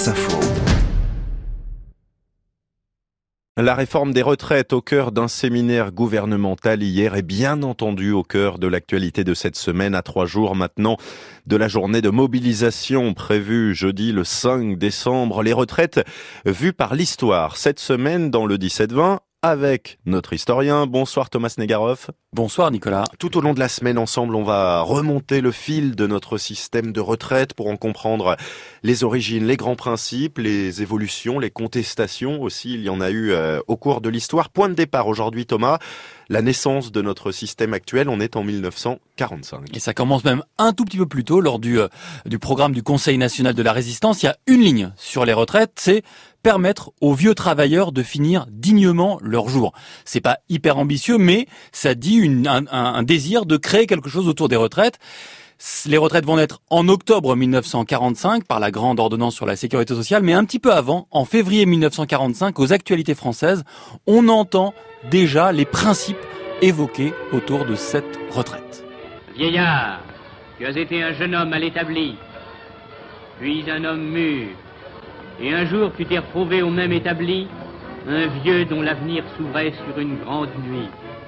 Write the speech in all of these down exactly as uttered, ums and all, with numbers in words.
France Info. La réforme des retraites au cœur d'un séminaire gouvernemental hier est bien entendu au cœur de l'actualité de cette semaine, à trois jours maintenant de la journée de mobilisation prévue jeudi le cinq décembre. Les retraites vues par l'histoire cette semaine dans le dix-sept vingt avec notre historien. Bonsoir Thomas Negaroff. Bonsoir Nicolas. Tout au long de la semaine ensemble, on va remonter le fil de notre système de retraite pour en comprendre les origines, les grands principes, les évolutions, les contestations aussi. Il y en a eu euh, au cours de l'histoire. Point de départ aujourd'hui Thomas, la naissance de notre système actuel, on est en mille neuf cent quarante-cinq. Et ça commence même un tout petit peu plus tôt lors du, euh, du programme du Conseil national de la résistance. Il y a une ligne sur les retraites, c'est permettre aux vieux travailleurs de finir dignement leur jour. C'est pas hyper ambitieux, mais ça dit une, un, un désir de créer quelque chose autour des retraites. Les retraites vont naître en octobre mille neuf cent quarante-cinq par la grande ordonnance sur la sécurité sociale, mais un petit peu avant, en février mille neuf cent quarante-cinq, aux actualités françaises, on entend déjà les principes évoqués autour de cette retraite. Vieillard, tu as été un jeune homme à l'établi, puis un homme mûr, et un jour tu t'es retrouvé au même établi, un vieux dont l'avenir s'ouvrait sur une grande nuit.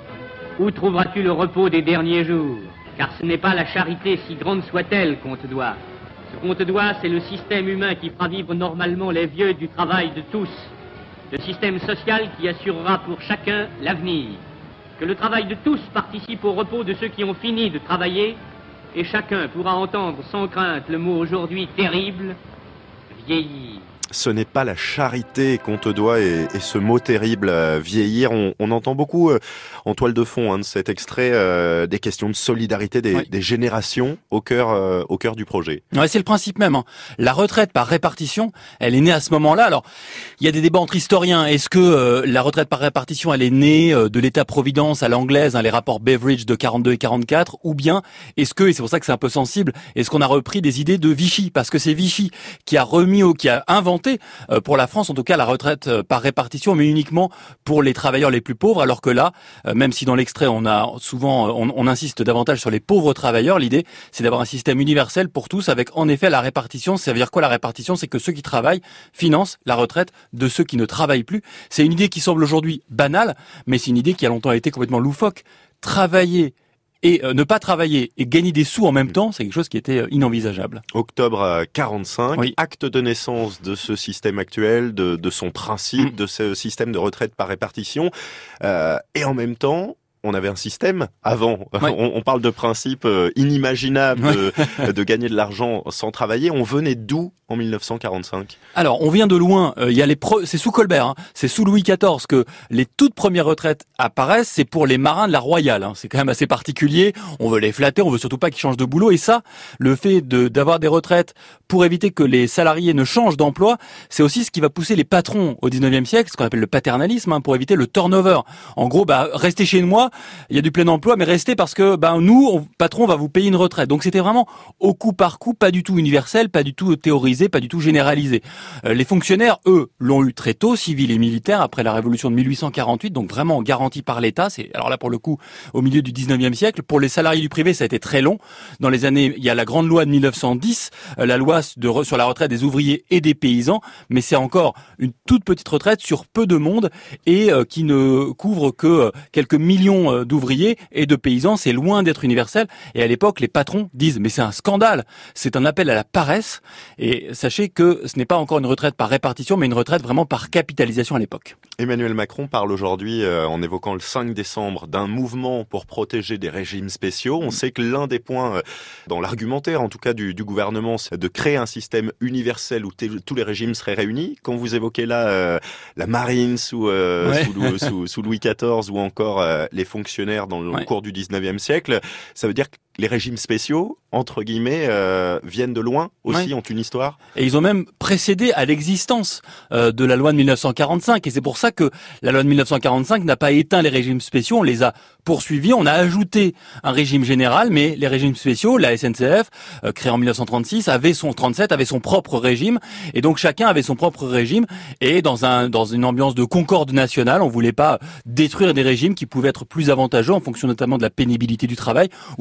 Où trouveras-tu le repos des derniers jours? Car ce n'est pas la charité, si grande soit-elle, qu'on te doit. Ce qu'on te doit, c'est le système humain qui fera vivre normalement les vieux du travail de tous. Le système social qui assurera pour chacun l'avenir. Que le travail de tous participe au repos de ceux qui ont fini de travailler, et chacun pourra entendre sans crainte le mot aujourd'hui terrible, vieillir. Ce n'est pas la charité qu'on te doit et, et ce mot terrible, euh, vieillir, on, on entend beaucoup euh, en toile de fond hein, de cet extrait euh, des questions de solidarité des, oui. des générations au cœur, euh, au cœur du projet. Ouais, c'est le principe même. Hein. La retraite par répartition, elle est née à ce moment-là. Alors, il y a des débats entre historiens. Est-ce que euh, la retraite par répartition, elle est née euh, de l'État-providence à l'anglaise, hein, les rapports Beveridge de quarante-deux et quarante-quatre, ou bien est-ce que, et c'est pour ça que c'est un peu sensible, est-ce qu'on a repris des idées de Vichy, parce que c'est Vichy qui a remis, au, qui a inventé pour la France, en tout cas, la retraite par répartition, mais uniquement pour les travailleurs les plus pauvres, alors que là, même si dans l'extrait, on a souvent, on, on insiste davantage sur les pauvres travailleurs, l'idée, c'est d'avoir un système universel pour tous, avec en effet la répartition. Ça veut dire quoi la répartition? C'est que ceux qui travaillent financent la retraite de ceux qui ne travaillent plus. C'est une idée qui semble aujourd'hui banale, mais c'est une idée qui a longtemps été complètement loufoque. Travailler et euh, ne pas travailler et gagner des sous en même temps, c'est quelque chose qui était euh, inenvisageable. Octobre quarante-cinq, oui. Acte de naissance de ce système actuel, de, de son principe, mmh. de ce système de retraite par répartition. Euh, et en même temps, on avait un système avant. Oui. On, on parle de principe euh, inimaginable oui. de, de gagner de l'argent sans travailler. On venait d'où en mille neuf cent quarante-cinq? Alors, on vient de loin. Il euh, y a les pre... c'est sous Colbert, hein. C'est sous Louis quatorze que les toutes premières retraites apparaissent. C'est pour les marins de la Royale. Hein. C'est quand même assez particulier. On veut les flatter. On veut surtout pas qu'ils changent de boulot. Et ça, le fait de d'avoir des retraites pour éviter que les salariés ne changent d'emploi, c'est aussi ce qui va pousser les patrons au dix-neuvième siècle, ce qu'on appelle le paternalisme, hein, pour éviter le turnover. En gros, bah restez chez moi. Il y a du plein emploi, mais restez parce que ben nous, on, patron, on va vous payer une retraite. Donc c'était vraiment au coup par coup, pas du tout universel, pas du tout théorisé, pas du tout généralisé. Euh, les fonctionnaires, eux, l'ont eu très tôt, civils et militaires, après la Révolution de mille huit cent quarante-huit, donc vraiment garanti par l'État. C'est alors là pour le coup au milieu du dix-neuvième siècle. Pour les salariés du privé, ça a été très long. Dans les années, il y a la grande loi de mille neuf cent dix, euh, la loi de, sur la retraite des ouvriers et des paysans, mais c'est encore une toute petite retraite sur peu de monde et euh, qui ne couvre que euh, quelques millions euh, d'ouvriers et de paysans, c'est loin d'être universel. Et à l'époque, les patrons disent « mais c'est un scandale, c'est un appel à la paresse ». Et sachez que ce n'est pas encore une retraite par répartition, mais une retraite vraiment par capitalisation à l'époque. Emmanuel Macron parle aujourd'hui, euh, en évoquant le cinq décembre, d'un mouvement pour protéger des régimes spéciaux. On sait que l'un des points, euh, dans l'argumentaire en tout cas du, du gouvernement, c'est de créer un système universel où tous les régimes seraient réunis. Quand vous évoquez là euh, la marine sous, euh, ouais. sous, sous, sous Louis quatorze ou encore euh, les fonctionnaires dans le ouais. cours du dix-neuvième siècle, ça veut dire que les régimes spéciaux, entre guillemets, euh, viennent de loin aussi, ouais. ont une histoire. Et ils ont même précédé à l'existence euh, de la loi de mille neuf cent quarante-cinq. Et c'est pour ça que la loi de mille neuf cent quarante-cinq n'a pas éteint les régimes spéciaux, on les a poursuivis. On a ajouté un régime général, mais les régimes spéciaux, la S N C F, euh, créée en mille neuf cent trente-six, avait son trente-sept, avait son propre régime. Et donc chacun avait son propre régime. Et dans un dans une ambiance de concorde nationale, on voulait pas détruire des régimes qui pouvaient être plus avantageux en fonction notamment de la pénibilité du travail ou simplement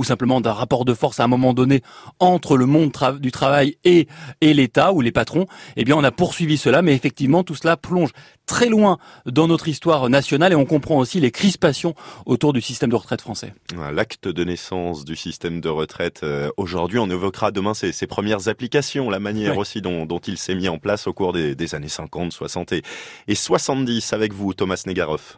d'un rapport de force à un moment donné entre le monde tra- du travail et, et l'État ou les patrons. Eh bien, on a poursuivi cela, mais effectivement, tout cela plonge très loin dans notre histoire nationale et on comprend aussi les crispations autour du système de retraite français. L'acte de naissance du système de retraite, euh, aujourd'hui, on évoquera demain ses, ses premières applications, la manière oui. aussi dont, dont il s'est mis en place au cours des, des années cinquante, soixante et, et soixante-dix. Avec vous, Thomas Negaroff.